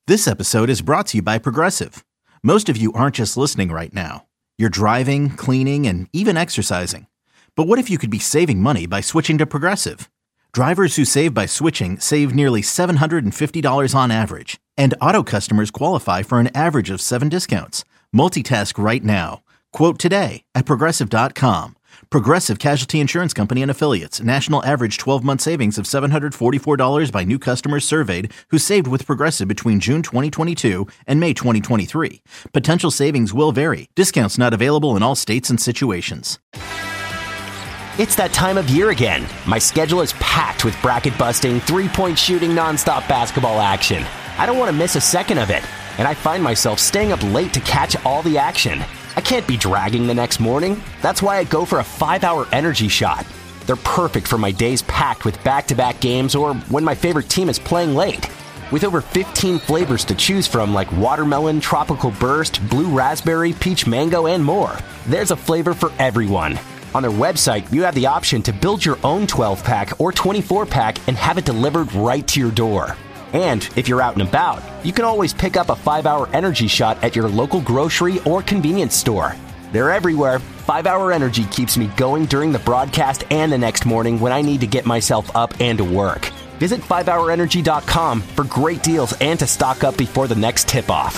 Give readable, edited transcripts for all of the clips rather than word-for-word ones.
This episode is brought to you by Progressive. Most of you aren't just listening right now. You're driving, cleaning, and even exercising. But what if you could be saving money by switching to Progressive? Drivers who save by switching save nearly $750 on average. And auto customers qualify for an average of 7 discounts. Multitask right now. Quote today at Progressive.com. Progressive Casualty Insurance Company and Affiliates. National average 12-month savings of $744 by new customers surveyed who saved with Progressive between June 2022 and May 2023. Potential savings will vary. Discounts not available in all states and situations. It's that time of year again. My schedule is packed with bracket-busting, three-point shooting, nonstop basketball action. I don't want to miss a second of it, and I find myself staying up late to catch all the action. I can't be dragging the next morning. That's why I go for a 5-hour energy shot. They're perfect for my days packed with back-to-back games or when my favorite team is playing late. With over 15 flavors to choose from like watermelon, tropical burst, blue raspberry, peach mango, and more, there's a flavor for everyone. On their website, you have the option to build your own 12-pack or 24-pack and have it delivered right to your door. And if you're out and about, you can always pick up a 5-hour energy shot at your local grocery or convenience store. They're everywhere. 5-hour energy keeps me going during the broadcast and the next morning when I need to get myself up and to work. Visit 5hourenergy.com for great deals and to stock up before the next tip-off.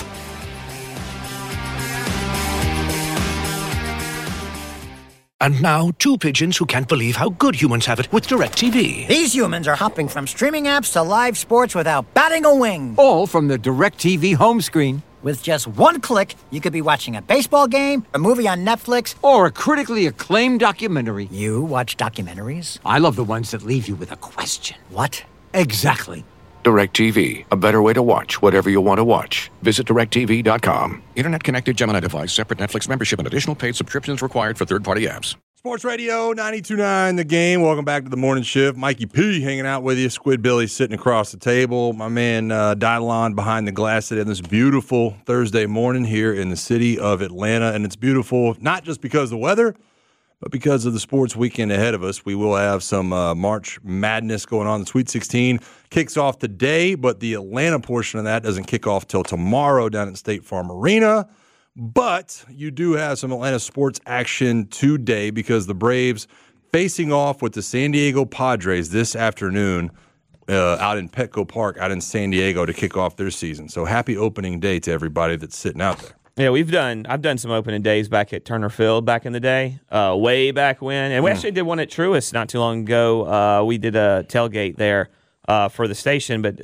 And now, two pigeons who can't believe how good humans have it with DirecTV. These humans are hopping from streaming apps to live sports without batting a wing. All from the DirecTV home screen. With just one click, you could be watching a baseball game, a movie on Netflix, or a critically acclaimed documentary. You watch documentaries? I love the ones that leave you with a question. What? Exactly. DirecTV, a better way to watch whatever you want to watch. Visit DirecTV.com. Internet-connected Gemini device, separate Netflix membership, and additional paid subscriptions required for third-party apps. Sports Radio 92.9 The Game. Welcome back to the morning shift. Mikey P hanging out with you. Squid Billy sitting across the table. My man Dylon behind the glass today on this beautiful Thursday morning here in the city of Atlanta. And it's beautiful not just because of the weather, but because of the sports weekend ahead of us. We will have some March Madness going on. The Sweet 16 kicks off today, but the Atlanta portion of that doesn't kick off till tomorrow down at State Farm Arena. But you do have some Atlanta sports action today because the Braves facing off with the San Diego Padres this afternoon out in Petco Park out in San Diego to kick off their season. So happy opening day to everybody that's sitting out there. Yeah, I've done some opening days back at Turner Field back in the day, way back when. And we actually did one at Truist not too long ago. We did a tailgate there for the station. But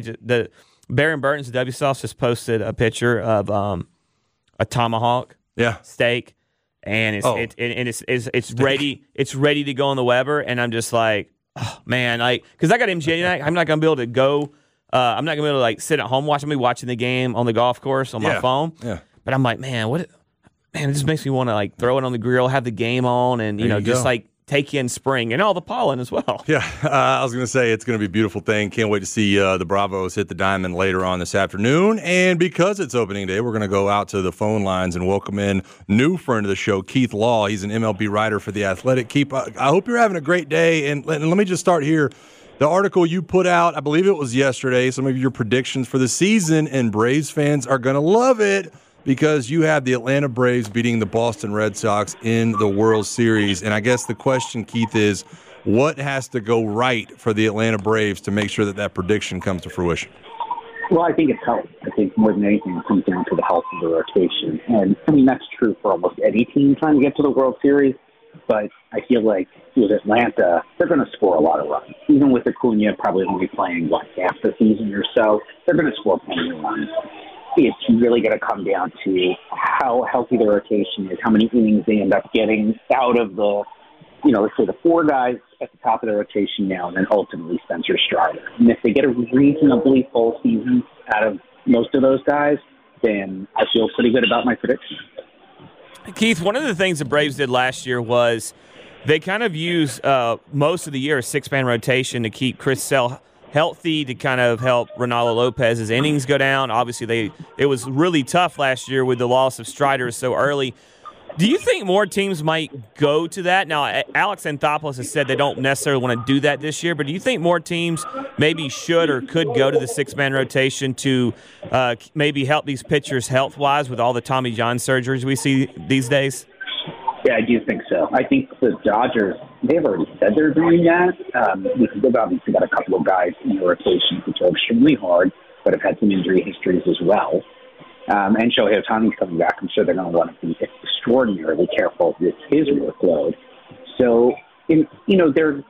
Baron Burton's W Sauce just posted a picture of a tomahawk steak, and it's ready. It's ready to go on the Weber, and I'm just like, oh man, like because I got MGA tonight. I'm not gonna be able to go. I'm not gonna be able to like sit at home watching me watching the game on the golf course on my phone. Yeah. But I'm like, man, it just makes me want to like throw it on the grill, have the game on, and just like take in spring and all the pollen as well. Yeah, I was going to say it's going to be a beautiful thing. Can't wait to see the Bravos hit the diamond later on this afternoon. And because it's opening day, we're going to go out to the phone lines and welcome in new friend of the show, Keith Law. He's an MLB writer for The Athletic. Keith, I hope you're having a great day. And let me just start here. The article you put out, I believe it was yesterday, some of your predictions for the season, and Braves fans are going to love it because you have the Atlanta Braves beating the Boston Red Sox in the World Series. And I guess the question, Keith, is what has to go right for the Atlanta Braves to make sure that prediction comes to fruition? Well, I think it's health. I think more than anything it comes down to the health of the rotation. And, I mean, that's true for almost any team trying to get to the World Series. But I feel like with Atlanta, they're going to score a lot of runs. Even with Acuna probably only playing, half the season or so, they're going to score plenty of runs. It's really going to come down to how healthy the rotation is, how many innings they end up getting out of the, let's say the 4 guys at the top of the rotation now, and then ultimately Spencer Strider. And if they get a reasonably full season out of most of those guys, then I feel pretty good about my prediction. Keith, one of the things the Braves did last year was they kind of used most of the year a 6-man rotation to keep Chris Sale healthy, to kind of help Ronaldo Lopez's innings go down. Obviously, it was really tough last year with the loss of Strider so early. Do you think more teams might go to that? Now, Alex Anthopoulos has said they don't necessarily want to do that this year, but do you think more teams maybe should or could go to the six-man rotation to maybe help these pitchers health-wise with all the Tommy John surgeries we see these days? Yeah, I do think so. I think the Dodgers, they've already said they're doing that. They've obviously got a couple of guys in the rotation which are extremely hard, but have had some injury histories as well. And Shohei Ohtani's coming back. I'm sure they're going to want to be extraordinarily careful with his workload. So, there's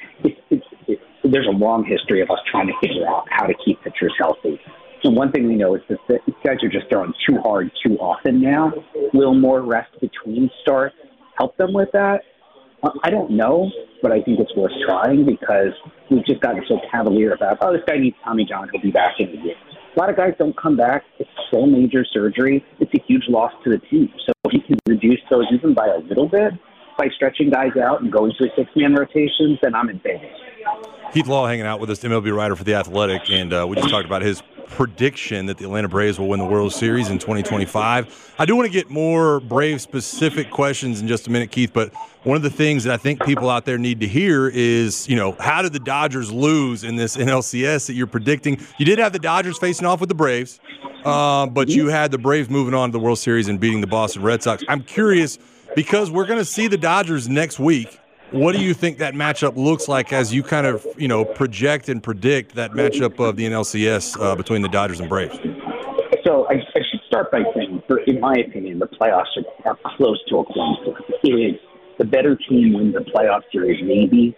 a long history of us trying to figure out how to keep pitchers healthy. And one thing we know is that these guys are just throwing too hard too often now. Will more rest between starts help them with that? I don't know, but I think it's worth trying because we've just gotten so cavalier about, this guy needs Tommy John, he'll be back in a year. A lot of guys don't come back. It's so major surgery. It's a huge loss to the team. So if you can reduce those even by a little bit, by stretching guys out and going to a six-man rotation, then I'm in favor. Keith Law hanging out with us, MLB writer for The Athletic, and we just talked about his prediction that the Atlanta Braves will win the World Series in 2025. I do want to get more Brave-specific questions in just a minute, Keith, but one of the things that I think people out there need to hear is, how did the Dodgers lose in this NLCS that you're predicting? You did have the Dodgers facing off with the Braves, but you had the Braves moving on to the World Series and beating the Boston Red Sox. I'm curious, because we're going to see the Dodgers next week, what do you think that matchup looks like as you kind of, project and predict that matchup of the NLCS between the Dodgers and Braves? So I should start by saying, in my opinion, the playoffs are close to a coin flip. It is the better team wins the playoff series maybe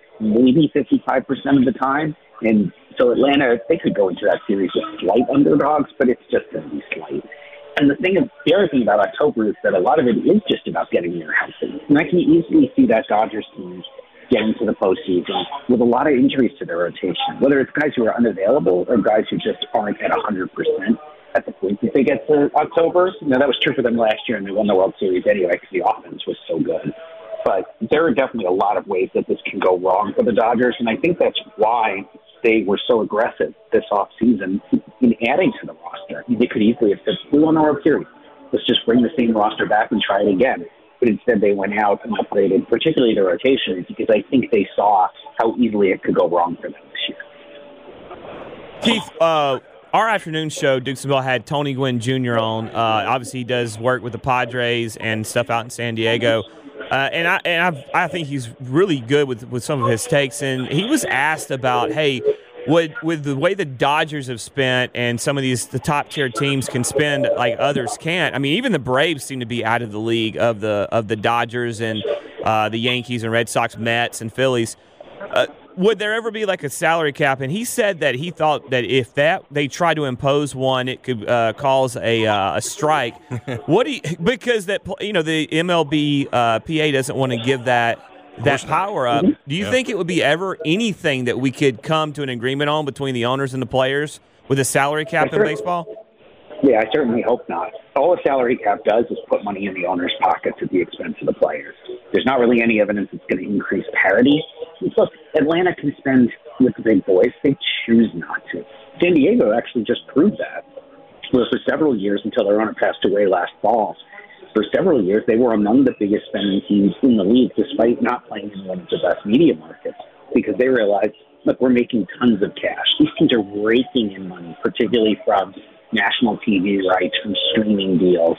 55% of the time. And so Atlanta, they could go into that series with slight underdogs, but it's just going to be slight. And the other thing about October is that a lot of it is just about getting there healthy. And I can easily see that Dodgers team getting to the postseason with a lot of injuries to their rotation, whether it's guys who are unavailable or guys who just aren't at 100% at the point that they get to October. That was true for them last year, and they won the World Series anyway because the offense was so good. But there are definitely a lot of ways that this can go wrong for the Dodgers, and I think that's why they were so aggressive this offseason in adding to the roster. They could easily have said, we won the World Series. Let's just bring the same roster back and try it again. But instead they went out and upgraded, particularly the rotations, because I think they saw how easily it could go wrong for them this year. Keith, our afternoon show, Dukes and Bell, had Tony Gwynn Jr. on. Obviously, he does work with the Padres and stuff out in San Diego. I think he's really good with some of his takes. And he was asked about, hey, with the way the Dodgers have spent and some of the top tier teams can spend like others can't. I mean, even the Braves seem to be out of the league of the Dodgers and the Yankees and Red Sox, Mets and Phillies. Would there ever be like a salary cap? And he said that he thought that if they try to impose one, it could cause a strike. Because the MLB PA doesn't want to give that power up. Do you think it would be ever anything that we could come to an agreement on between the owners and the players with a salary cap in baseball? Yeah, I certainly hope not. All a salary cap does is put money in the owner's pockets at the expense of the players. There's not really any evidence it's going to increase parity. Look, Atlanta can spend with the big boys. They choose not to. San Diego actually just proved that. Well, for several years, until their owner passed away last fall, for several years, they were among the biggest spending teams in the league, despite not playing in one of the best media markets, because they realized, look, we're making tons of cash. These teams are raking in money, particularly from national TV rights, from streaming deals.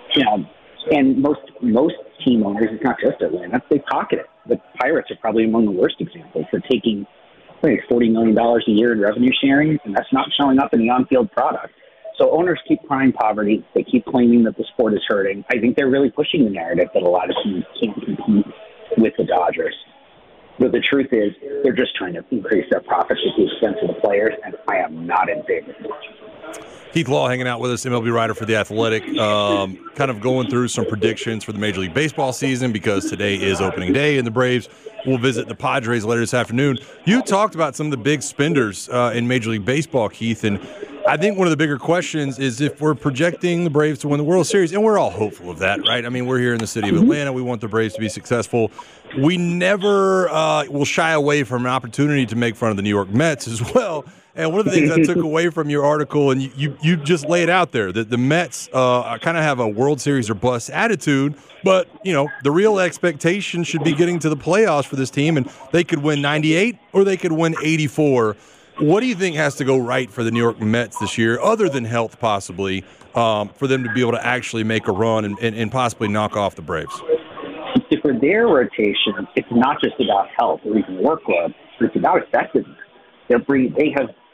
And most team owners, it's not just Atlanta, they pocket it. The Pirates are probably among the worst examples for taking $40 million a year in revenue sharing, and that's not showing up in the on-field product. So owners keep crying poverty. They keep claiming that the sport is hurting. I think they're really pushing the narrative that a lot of teams can't compete with the Dodgers. But the truth is, they're just trying to increase their profits at the expense of the players, and I am not in favor of it. Keith Law hanging out with us, MLB writer for The Athletic, kind of going through some predictions for the Major League Baseball season because today is opening day and the Braves will visit the Padres later this afternoon. You talked about some of the big spenders in Major League Baseball, Keith, and I think one of the bigger questions is if we're projecting the Braves to win the World Series, and we're all hopeful of that, right? I mean, we're here in the city of Atlanta. We want the Braves to be successful. We never will shy away from an opportunity to make fun of the New York Mets as well. And one of the things I took away from your article, and you just lay it out there, that the Mets kind of have a World Series or bust attitude, but, the real expectation should be getting to the playoffs for this team, and they could win 98 or they could win 84. What do you think has to go right for the New York Mets this year, other than health possibly, for them to be able to actually make a run and possibly knock off the Braves? For their rotation, it's not just about health or even workload, it's about effectiveness. They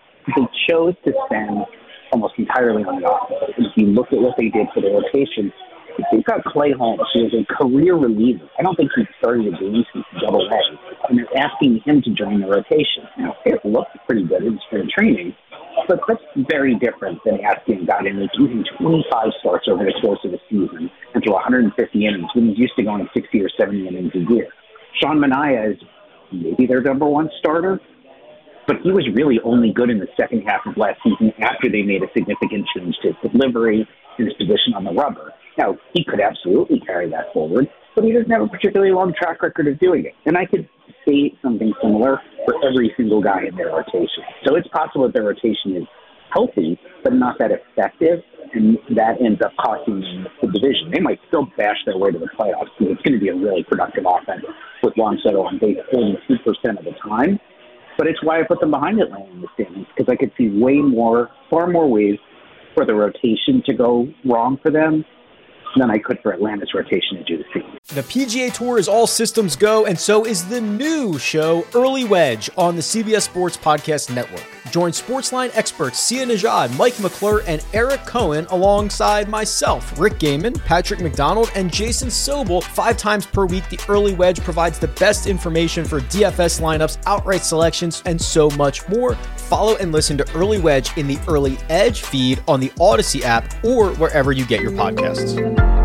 chose to spend almost entirely on the offense. If you look at what they did for the rotation, they've got Clay Holmes, who is a career reliever. I don't think he's started a game since Double A, and they're asking him to join the rotation. Now, it looked pretty good in spring training, but that's very different than asking a guy to make even 25 starts over the course of a season and throw 150 innings when he's used to going 60 or 70 innings a year. Sean Manaea is maybe their number one starter, but he was really only good in the second half of last season after they made a significant change to his delivery and his position on the rubber. Now, he could absolutely carry that forward, but he doesn't have a particularly long track record of doing it. And I could say something similar for every single guy in their rotation. So it's possible that their rotation is healthy, but not that effective, and that ends up costing them the division. They might still bash their way to the playoffs because it's going to be a really productive offense with Longsetto on base 42% of the time. But it's why I put them behind Atlanta in the standings, because I could see far more ways for the rotation to go wrong for them than I could for Atlanta's rotation to do the same. The PGA Tour is all systems go, and so is the new show, Early Wedge, on the CBS Sports Podcast Network. Join Sportsline experts Sia Nejad, Mike McClure, and Eric Cohen alongside myself, Rick Gaiman, Patrick McDonald, and Jason Sobel 5 times per week. The Early Wedge provides the best information for DFS lineups, outright selections, and so much more. Follow and listen to Early Wedge in the Early Edge feed on the Odyssey app or wherever you get your podcasts.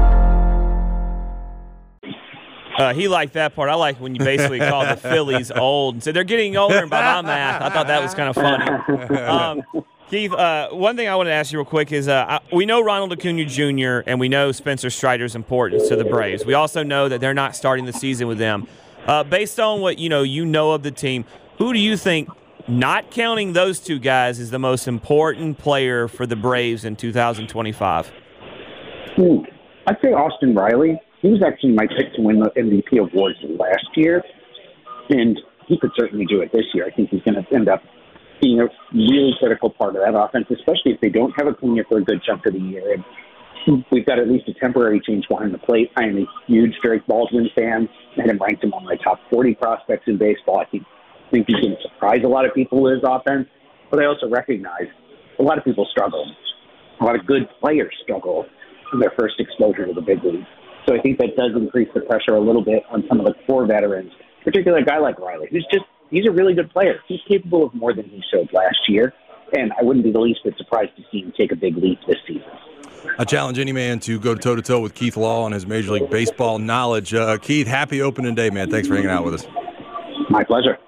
He liked that part. I like when you basically call the Phillies old and said they're getting older, and by my math, I thought that was kind of funny. Keith, one thing I want to ask you real quick is we know Ronald Acuna Jr. and we know Spencer Strider's importance to the Braves. We also know that they're not starting the season with them. Based on what you know of the team, who do you think, not counting those two guys, is the most important player for the Braves in 2025? I'd say Austin Riley. He was actually my pick to win the MVP awards last year, and he could certainly do it this year. I think he's going to end up being a really critical part of that offense, especially if they don't have Acuna for a good chunk of the year. And we've got at least a temporary change behind the plate. I am a huge Drake Baldwin fan. I had him ranked among my top 40 prospects in baseball. I think he's going to surprise a lot of people with his offense, but I also recognize a lot of people struggle. A lot of good players struggle in their first exposure to the big leagues. So I think that does increase the pressure a little bit on some of the core veterans, particularly a guy like Riley, he's a really good player. He's capable of more than he showed last year, and I wouldn't be the least bit surprised to see him take a big leap this season. I challenge any man to go toe-to-toe with Keith Law on his Major League Baseball knowledge. Keith, happy opening day, man. Thanks for hanging out with us. My pleasure.